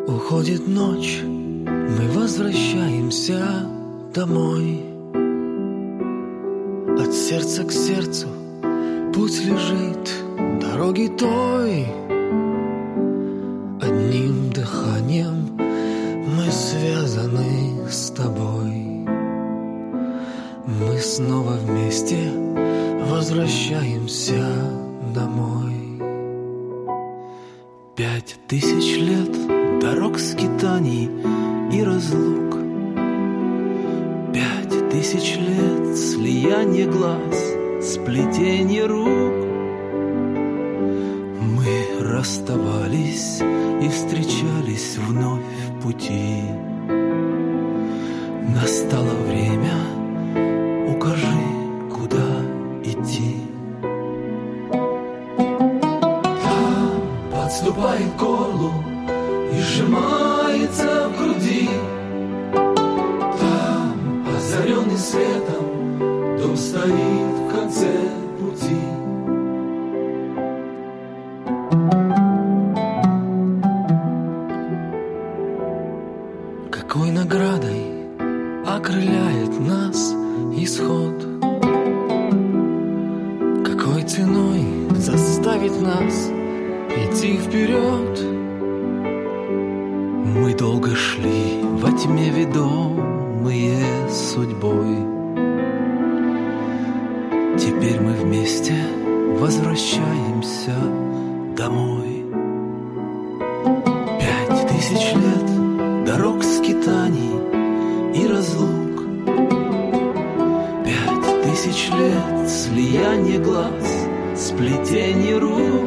Уходит ночь, мы возвращаемся домой. От сердца к сердцу путь лежит дороги той. Одним дыханием мы связаны с тобой. Мы снова вместе возвращаемся домой. 5000 лет дорог, скитаний и разлук, 5000 лет слияние глаз, сплетение рук. Мы расставались и встречались вновь в пути. Настало время, укажи, куда идти. Там подступает к горлу и сжимается в груди. Там, озаренный светом, дом стоит в конце пути. Какой наградой окрыляет нас исход? Какой ценой заставит нас идти вперед? Мы долго шли во тьме, ведомые судьбой. Теперь мы вместе возвращаемся домой. 5000 лет дорог, скитаний и разлук, 5000 лет слияние глаз, сплетение рук.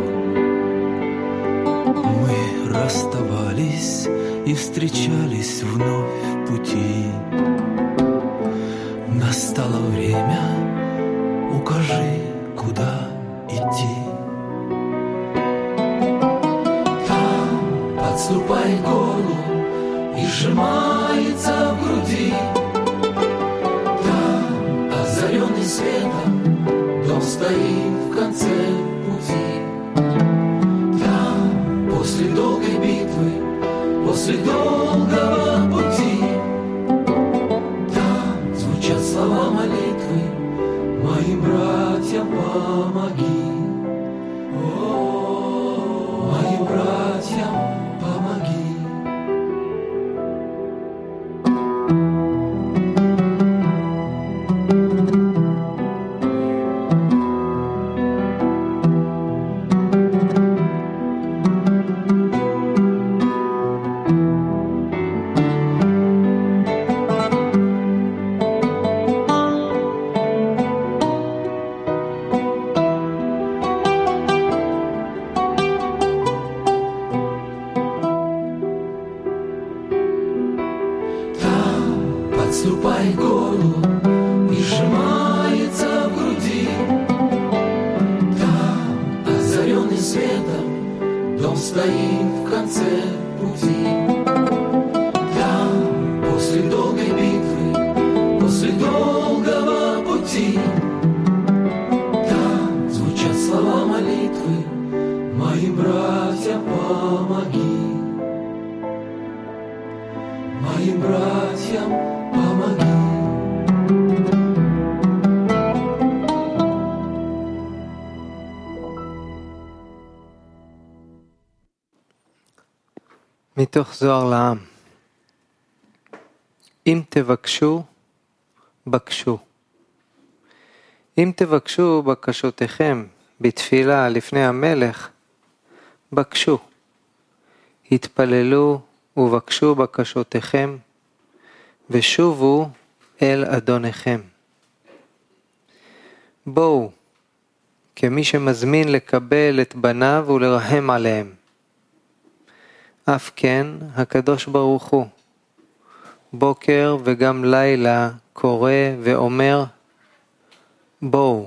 Мы расставались и встречались вновь в пути. Настало время, укажи, куда идти. Там подступает к горлу и сжимается в груди. Там, озаренный светом, дом стоит в конце пути. Там, после долгой битвы, после долгого пути, там звучат слова молитвы: моим братьям помоги. О, моим братьям помоги. Подступает к горлу и сжимается в груди. Там, озаренный светом, дом стоит в конце пути. Там, после долгой битвы, после долгого пути, там звучат слова молитвы: моим братьям помоги. Моим братьям помоги. מתוך זוהר לעם. אם תבקשו, בקשו. אם תבקשו בקשותיכם בתפילה לפני המלך, בקשו. התפללו ובקשו בקשותיכם, ושובו אל אדוניכם. בואו, כמי שמזמין לקבל את בניו ולרחם עליהם. אף כן, הקדוש ברוך הוא, בוקר וגם לילה קורא ואומר, בואו.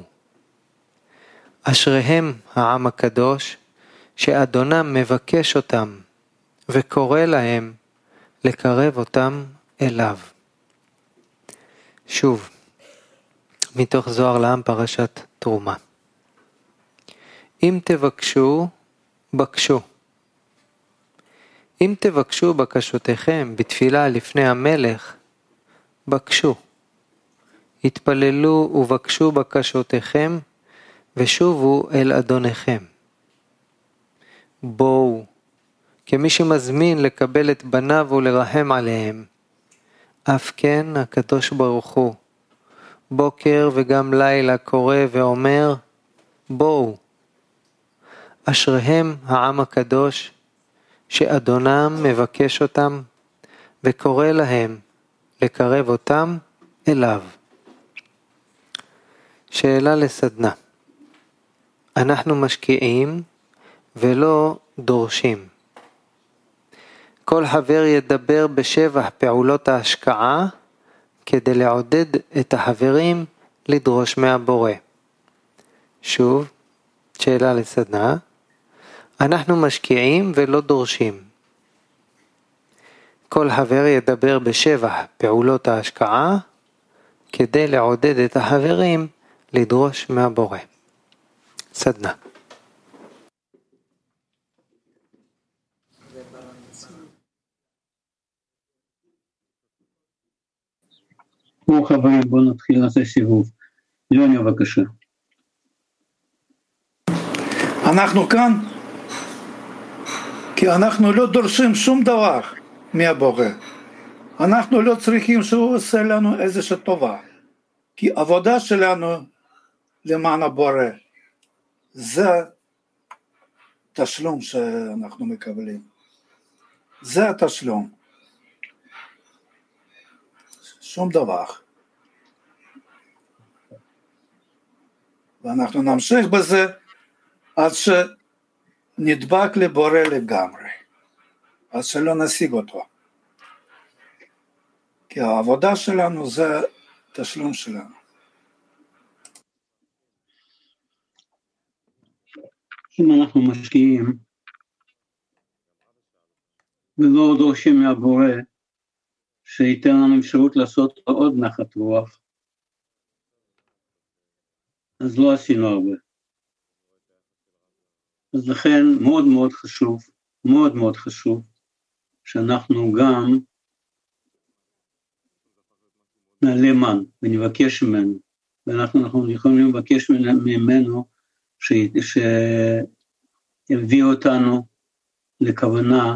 אשריהם העם הקדוש, שאדונם מבקש אותם, וקורא להם לקרב אותם אליו. שוב, מתוך זוהר לעם פרשת תרומה. אם תבקשו, בקשו. אם תבקשו בקשותיכם בתפילה לפני המלך, בקשו. התפללו ובקשו בקשותיכם, ושובו אל אדוניכם. בואו, כמי שמזמין לקבל את בניו ולרחם עליהם. אף כן הקדוש ברוך הוא, בוקר וגם לילה קורא ואומר, בואו. אשריהם העם הקדוש, שאדונם מבקש אותם, וקורא להם לקרב אותם אליו. שאלה לסדנה. אנחנו משקיעים ולא דורשים. כל חבר ידבר בשבח פעולות ההשקעה, כדי לעודד את החברים לדרוש מהבורא. שוב, שאלה לסדנה. אנחנו משקיעים ולא דורשים. כל חבר ידבר בשבח פעולות ההשקעה, כדי לעודד את החברים לדרוש מהבורא. סדנה. חברים, בואו נתחיל לעשות סיבוב. יוני, בבקשה. אנחנו כאן כי אנחנו לא דורשים שום דבר מהבורא. אנחנו לא צריכים שהוא עושה לנו איזושהי טובה, כי עבודה שלנו למען הבורא זה תשלום שאנחנו מקבלים. זה התשלום. שום דבר. ואנחנו נמשיך בזה עד שנדבק לבורא לגמרי, עד שלא נשיג אותו. כי העבודה שלנו זה תשלום שלנו. אם אנחנו משקיעים ולא דורשים מהבורא שייתן לנו אפשרות לעשות עוד נחת רוח, אז לא עשינו הרבה. אז לכן מאוד מאוד חשוב, מאוד מאוד חשוב, שאנחנו גם נעלה מן ונבקש ממנו, ואנחנו יכולים לבקש ממנו שיביא אותנו לכוונה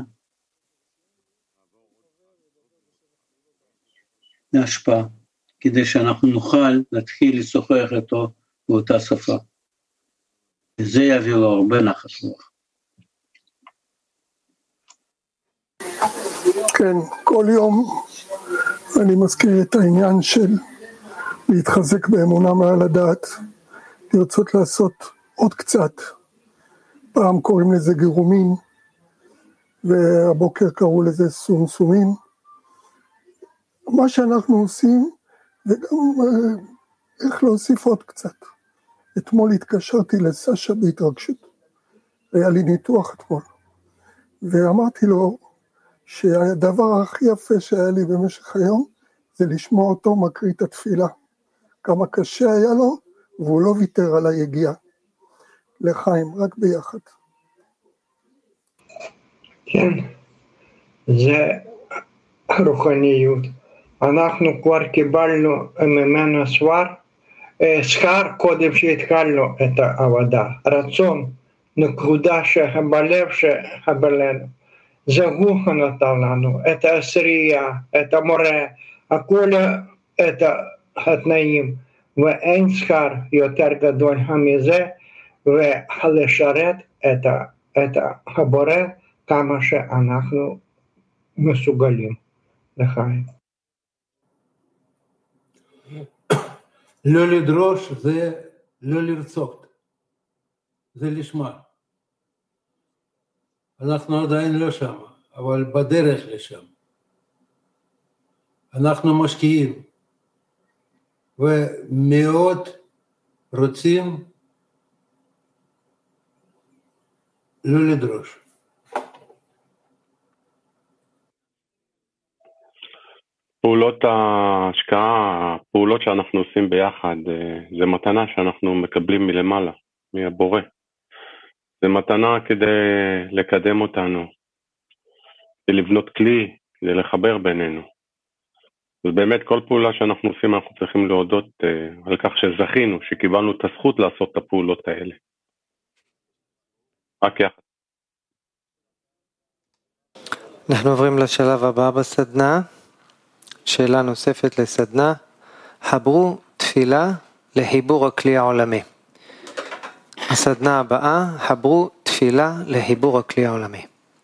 להשפעה, כדי שאנחנו נוכל להתחיל לשוחח איתו באותה שפה. וזה יביא לו הרבה נחת רוח. כן, כל יום אני מזכיר את העניין של להתחזק באמונה מעל הדעת, לרצות לעשות עוד קצת. פעם קוראים לזה גירומין, והבוקר קראו לזה סומסומים. מה שאנחנו עושים, וגם איך להוסיף עוד קצת. אתמול התקשרתי לסשה בהתרגשות, היה לי ניתוח אתמול, ואמרתי לו שהדבר הכי יפה שהיה לי במשך היום, זה לשמוע אותו מקריא את התפילה. כמה קשה היה לו, והוא לא ויתר על היגיעה. לחיים, רק ביחד. כן, זה רוחניות. אנחנו כבר קיבלנו ממנו שכר קודם שהתחלנו את העבודה. רצון, נקודה שבלב שבלנו. זה הוא נתן לנו, את העשירייה, את המורה, הכל את התנאים, ואין שכר יותר גדול מזה, ולשרת את הבורא כמה שאנחנו מסוגלים לחיים. לא לדרוש זה לא לרצות, זה לשמה. אנחנו עדיין לא שם, אבל בדרך לשם. אנחנו משקיעים, ומאוד רוצים לא לדרוש. פעולות ההשקעה, הפעולות שאנחנו עושים ביחד, זה מתנה שאנחנו מקבלים מלמעלה, מהבורא. זה מתנה כדי לקדם אותנו, לבנות כלי, כדי לחבר בינינו. ובאמת כל פעולה שאנחנו עושים אנחנו צריכים להודות על כך שזכינו, שקיבלנו את הזכות לעשות את הפעולות האלה. רק יחד. אנחנו עוברים לשלב הבא בסדנה. שאלה נוספת לסדנה. חברו תפילה לחיבור הכלי העולמי. הסדנה הבאה, חברו תפילה לחיבור הכלי העולמי.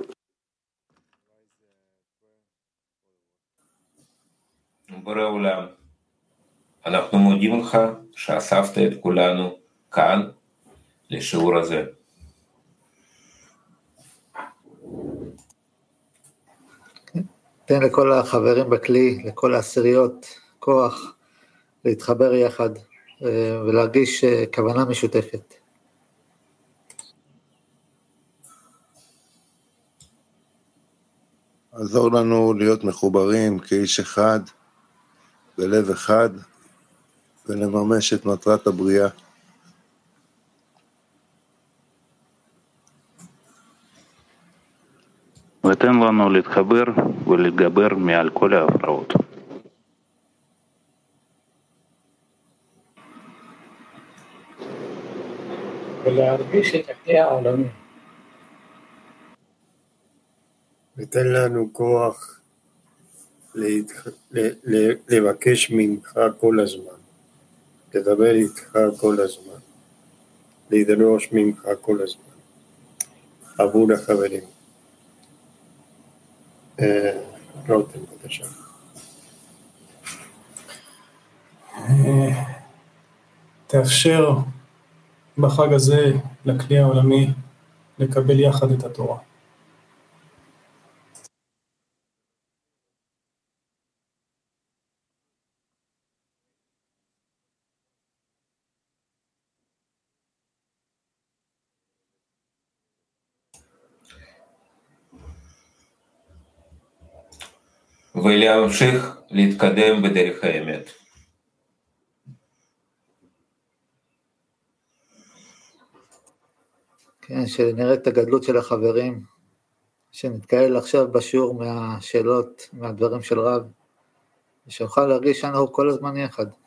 בורא עולם, אנחנו מודים לך שאספת את כולנו כאן לשיעור הזה. תן לכל החברים בכלי, לכל העשיריות, כוח להתחבר יחד ולהרגיש כוונה משותפת. עזור לנו להיות מחוברים כאיש אחד, בלב אחד, ולממש את מטרת הבריאה. ותן לנו להתחבר ולהתגבר מעל כל ההפרעות. ולהרגיש את הכלי העולמי. ותן לנו כוח לבקש ממך כל הזמן, לדבר איתך כל הזמן, לדרוש ממך כל הזמן, עבור החברים. רותם, בבקשה. תאפשר בחג הזה לכלי העולמי לקבל יחד את התורה. ולהמשיך להתקדם בדרך האמת. כן, שנראה את הגדלות של החברים, שנתקהל עכשיו בשיעור מהשאלות, מהדברים של רב, ושנוכל להרגיש שאנחנו כל הזמן יחד.